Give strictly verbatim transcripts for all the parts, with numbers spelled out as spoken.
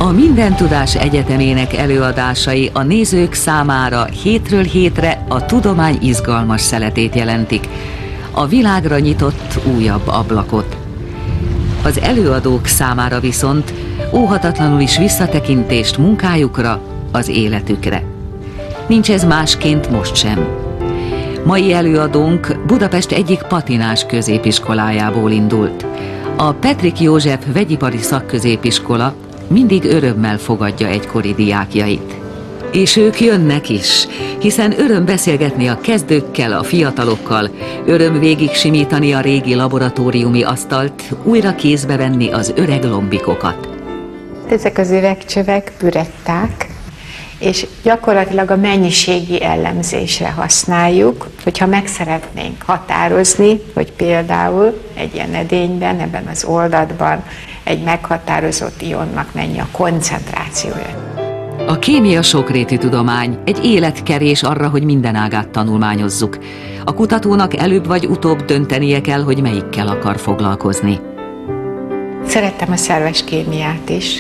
A Mindentudás Egyetemének előadásai a nézők számára hétről hétre a tudomány izgalmas szeletét jelentik, a világra nyitott újabb ablakot. Az előadók számára viszont óhatatlanul is visszatekintést munkájukra, az életükre. Nincs ez másként most sem. Mai előadónk Budapest egyik patinás középiskolájából indult. A Petrik József Vegyipari Szakközépiskola mindig örömmel fogadja egykori diákjait. És ők jönnek is, hiszen öröm beszélgetni a kezdőkkel, a fiatalokkal, öröm végig simítani a régi laboratóriumi asztalt, újra kézbe venni az öreg lombikokat. Ezek az üvegcsövek büretták, és gyakorlatilag a mennyiségi ellenzésre használjuk, hogyha meg szeretnénk határozni, hogy például egy ilyen edényben, ebben az oldatban egy meghatározott ionnak mennyi a koncentrációja. A kémia sokrétű tudomány, egy életkerés arra, hogy minden ágát tanulmányozzuk. A kutatónak előbb vagy utóbb döntenie kell, hogy melyikkel akar foglalkozni. Szerettem a szerves kémiát is,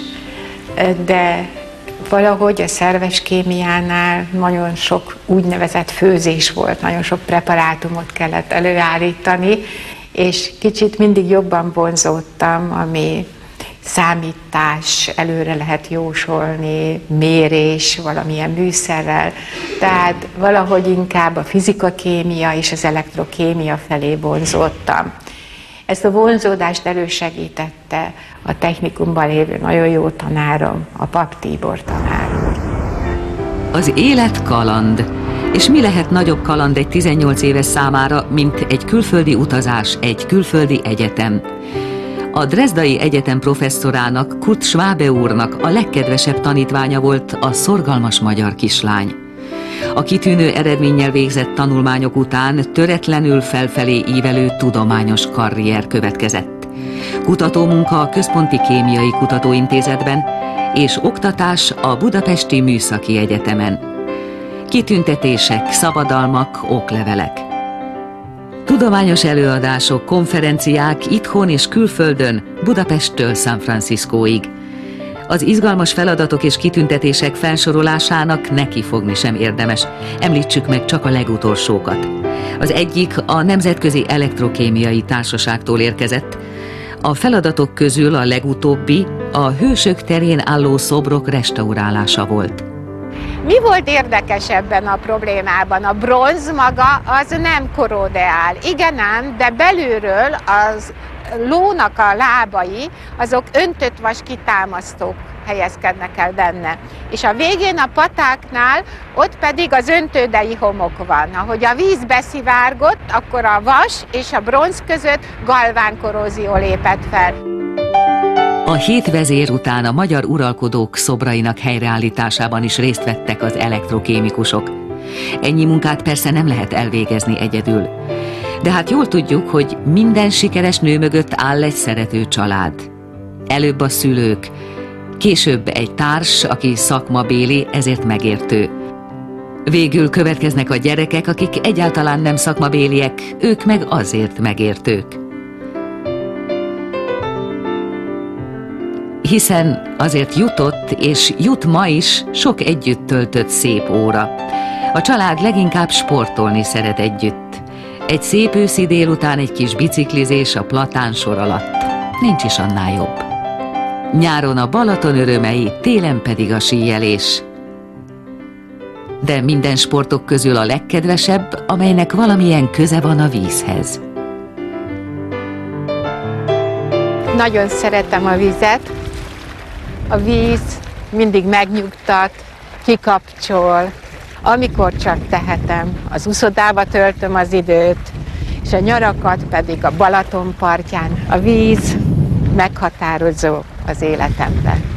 de valahogy a szerves kémiánál nagyon sok úgynevezett főzés volt, nagyon sok preparátumot kellett előállítani, és kicsit mindig jobban vonzódtam, ami számítás, előre lehet jósolni, mérés valamilyen műszerrel, tehát valahogy inkább a fizika-kémia és az elektrokémia felé vonzódtam. Ezt a vonzódást elősegítette a technikumban lévő nagyon jó tanárom, a Pap Tibor tanárom. Az élet kaland. És mi lehet nagyobb kaland egy tizennyolc éves számára, mint egy külföldi utazás, egy külföldi egyetem? A Dresdai Egyetem professzorának, Kurt Schwabe úrnak a legkedvesebb tanítványa volt a szorgalmas magyar kislány. A kitűnő eredménnyel végzett tanulmányok után töretlenül felfelé ívelő tudományos karrier következett. Kutatómunka a Központi Kémiai Kutatóintézetben és oktatás a Budapesti Műszaki Egyetemen. Kitüntetések, szabadalmak, oklevelek. Tudományos előadások, konferenciák itthon és külföldön, Budapesttől San Franciscóig. Az izgalmas feladatok és kitüntetések felsorolásának nekifogni sem érdemes. Említsük meg csak a legutolsókat. Az egyik a Nemzetközi Elektrokémiai Társaságtól érkezett. A feladatok közül a legutóbbi a hősök terén álló szobrok restaurálása volt. Mi volt érdekes ebben a problémában? A bronz maga az nem korrodeál. Igen ám, de belülről az lónak a lábai, azok öntött vas kitámasztók helyezkednek el benne. És a végén a patáknál ott pedig az öntődei homok van. Ahogy a víz beszivárgott, akkor a vas és a bronz között galvánkorrózió lépett fel. A hét vezér után a magyar uralkodók szobrainak helyreállításában is részt vettek az elektrokémikusok. Ennyi munkát persze nem lehet elvégezni egyedül. De hát jól tudjuk, hogy minden sikeres nő mögött áll egy szerető család. Előbb a szülők, később egy társ, aki szakmabéli, ezért megértő. Végül következnek a gyerekek, akik egyáltalán nem szakmabéliek, ők meg azért megértők. Hiszen azért jutott, és jut ma is sok együtt töltött szép óra. A család leginkább sportolni szeret együtt. Egy szép őszi délután egy kis biciklizés a platánsor alatt. Nincs is annál jobb. Nyáron a Balaton örömei, télen pedig a síelés. De minden sportok közül a legkedvesebb, amelynek valamilyen köze van a vízhez. Nagyon szeretem a vizet. A víz mindig megnyugtat, kikapcsol, amikor csak tehetem. Az uszodába töltöm az időt, és a nyarakat pedig a Balaton partján. A víz meghatározó az életemben.